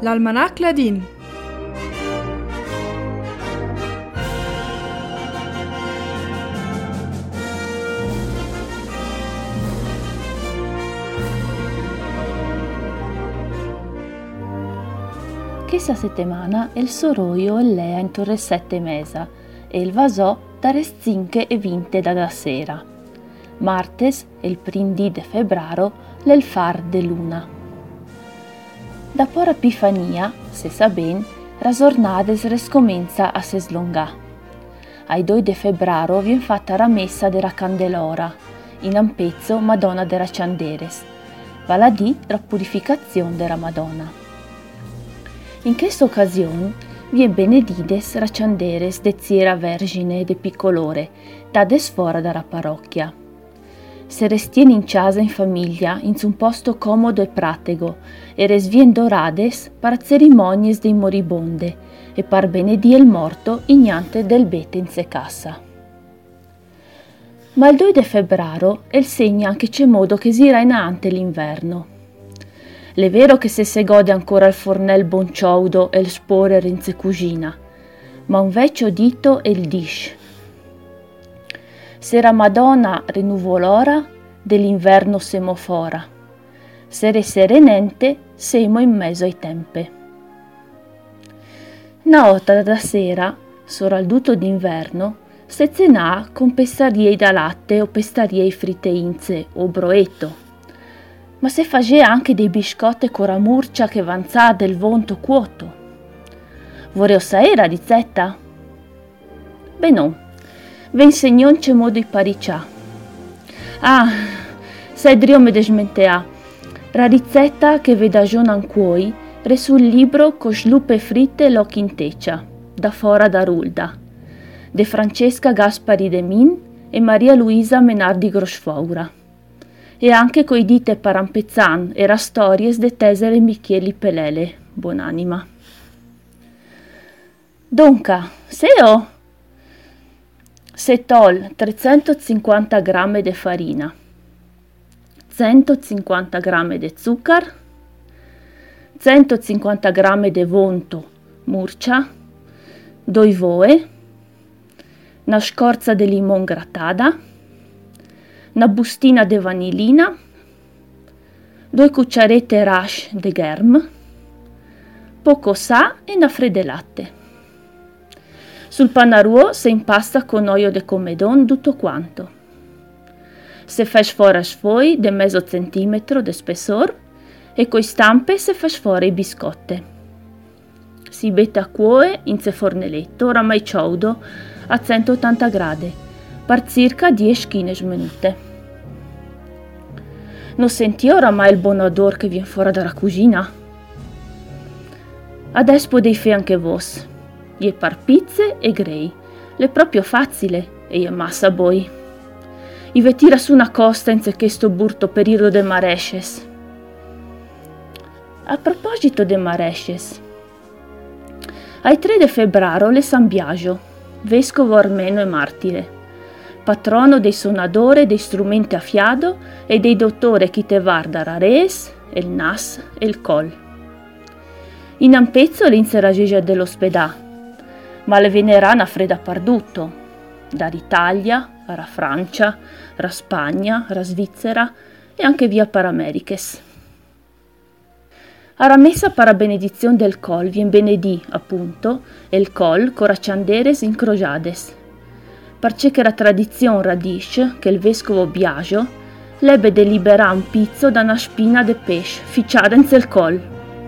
L'Almanach Ladin. Questa settimana il soroio e lea in Torre 7 mesa e il vasò da restinche e vinte da sera. Martes, il prindi de febbraio, l'el far de luna. Da por Epifania, se sa ben, rasornades rescomenza a se slongà. Ai 2 de febbraio vien fatta la messa della Candelora, in Ampezzo Madonna della Cianderes, vale a di la purificazione della Madonna. In questa occasione vien benedides la Cianderes de Ziera Vergine de Piccolore, da desfora dalla parrocchia. Se restiene in casa in famiglia, in un posto comodo e pratego, e resvien dorades per cerimonie dei moribonde, e par benedì il morto ignante del bete in se cassa. Ma il 2 de febbraio è il segno anche c'è modo che si rainante l'inverno. L'è vero che se gode ancora il fornel boncioudo e il sporer in se cucina, ma un vecchio dito è il dish. Sera Madonna rinuvolora, dell'inverno semofora. Sere serenente, semo in mezzo ai tempe. Una volta da sera, soralduto d'inverno, se cenà con pestariei da latte o pestariei friteinze o broetto. Ma se faceva anche dei biscotti con la murcia che vanzà del vonto cuoto. Vorrei sapere la ricetta? Beh no. Ve insegnò in che modo i pariccià. Ah, sai drio me desmentea. La ricetta che ve da Jonan Cuoi re sul libro co slupe fritte l'oc in teccia, da fora da Rulda, de Francesca Gaspari de Min e Maria Luisa Menardi Grosfoura. E anche coi dite parampezzan era stories de Tesere Micheli Pelele, buonanima. Donca, seo? Se tol 350 grammi di farina, 150 grammi di zucchero, 150 grammi di vonto, murcia, 2 voe, una scorza di limon grattata, una bustina di vanillina, 2 cucciarette rash di germ, poco sa e una fredde latte. Sul panaruo se impasta con olio de comedon tutto quanto. Se fai fuori sfoi de mezzo centimetro de spessor e coi stampe se fai fuori i biscotte. Si bette a cuoe in se forneletto oramai ciaudo a 180 gradi per circa 10-15 minuti. Non senti oramai il buon odore che viene fuori dalla cucina? Adesso potete fare anche vos. Ie par pizze e grei, le proprio facile e ie massa boi. I ve tira su una costa in se questo burto periodo de maresces. A proposito de maresces, ai 3 de febbraio le San Biagio, vescovo armeno e martire, patrono dei sonadore dei strumenti a fiado e dei dottore chi te varda rares, il nas e il col. In Ampezzo l'inseragegia dell'ospedà, ma le venerà una fredda pardutto, dall'Italia, alla Francia, alla Spagna, alla Svizzera e anche via per Americhes. A messa per la benedizione del col vien benedì, appunto, il col coracianderes incrociades, perché che la tradizione radisce che il vescovo Biagio l'ebbe deliberà un pizzo da una spina de pesce ficciata in il col.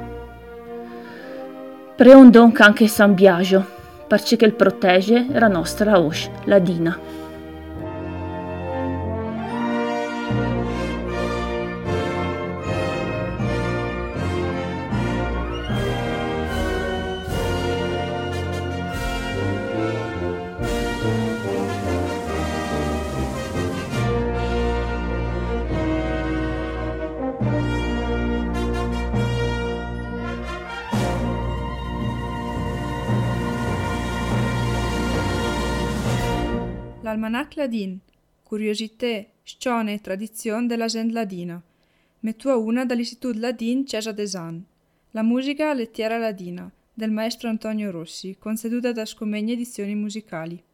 Preon donc anche San Biagio, perché che il protegge la nostra osce ladina. L'Almanach Ladin, curiosité, scione e tradizione della gente ladina. Metua una dall'Istituto Ladin Cesa Desan. La musica Lettiera Ladina del maestro Antonio Rossi, conceduta da Scomegni Edizioni Musicali.